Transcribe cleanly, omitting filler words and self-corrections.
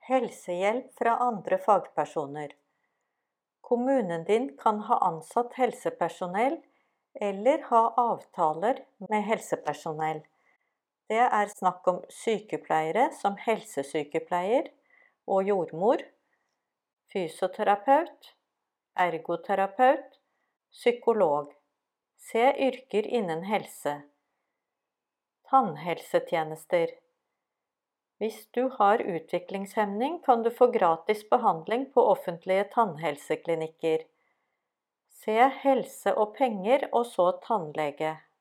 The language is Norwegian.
Helsehjelp fra andre fagpersoner. Kommunen din kan ha ansatt helsepersonell eller ha avtaler med helsepersonell. Det er snakk om sykepleiere som helsesykepleier og jordmor, fysioterapeut, ergoterapeut, psykolog. Se yrker innen helse. Tannhelsetjenester. Hvis du har utviklingshemning, kan du få gratis behandling på offentlige tannhelseklinikker. Se helse og penger og så tannlege.